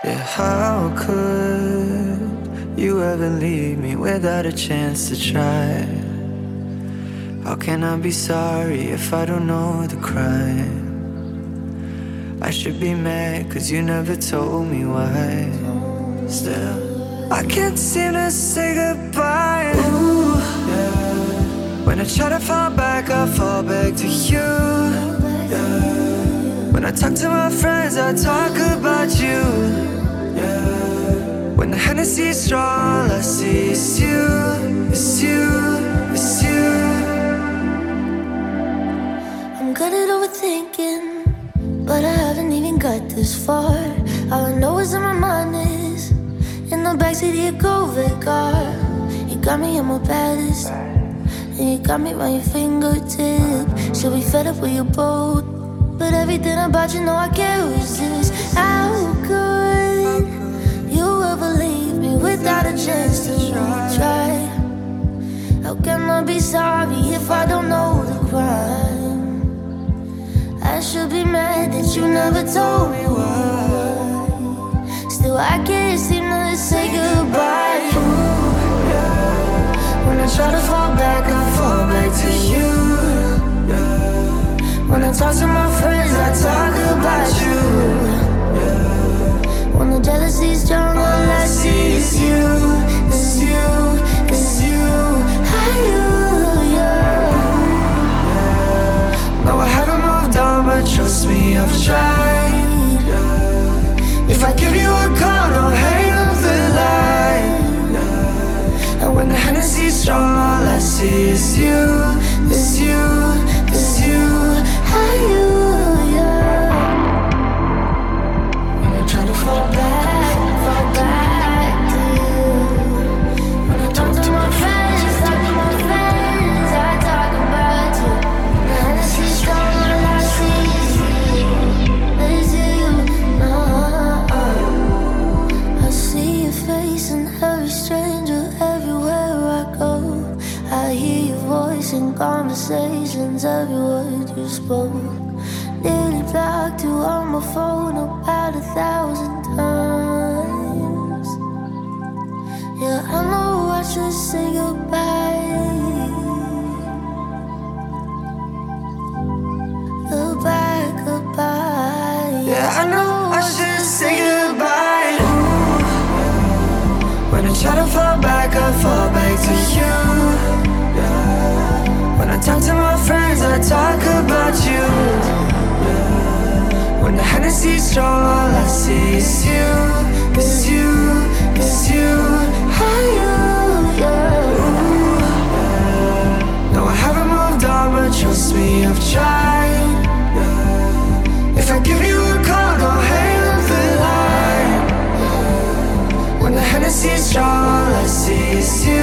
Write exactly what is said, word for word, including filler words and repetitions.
Yeah, how could you ever leave me without a chance to try? How can I be sorry if I don't know the crime? I should be mad cause you never told me why. Still, I can't seem to say goodbye. Ooh, yeah. When I try to fall back, I fall back to you, yeah. When I talk to my friends, I talk about you, yeah. When the Hennessy's strong, all I see is you, it's you, it's you. I'm good at overthinking, but I haven't even got this far. All I know is in my mind is in the backseat of your Corvette car. You got me on my baddest, and you got me by your fingertip. Should be fed up with your boat, but everything about you know I can't resist. How could you ever leave me without a chance to try? How can I be sorry if I don't know the crime? I should be mad that you never told me why. Still I can't seem to say goodbye. Ooh, yeah. When I try to fall back, I fall back to you, yeah. When I talk to my friends, I talk about you, yeah. When the jealousy's strong, all I see is you, is you, is you, you, yeah. No, I haven't moved on, but trust me, I've tried, yeah. If I give you a call, don't hang up the line, yeah. And when the Hennessy's strong, all I see is you, is you, is you, you, yeah. When I try to fall back, fall back to you. When I talk to my friends, talk to my friends, I talk about you. The Hennessy's strong, all I see is you, is you. Uh-uh. I see your face in every stranger, everywhere I go. I hear your voice in conversations, every word you spoke. Nearly blocked you on my phone about a thousand times. Yeah, I know I should say goodbye. Goodbye, goodbye. yeah, I know I should say goodbye. Ooh, when I try to fall back, I fall back to you, yeah. When I talk to my friends, I talk about you, yeah. When the Hennessy's strong, all I see is you, is you, is you, you, yeah. Ooh, yeah. No, I haven't moved on, but trust me, I've tried, yeah. If I give you a call, don't hang up the line, yeah. When the Hennessy's strong, all I see is you,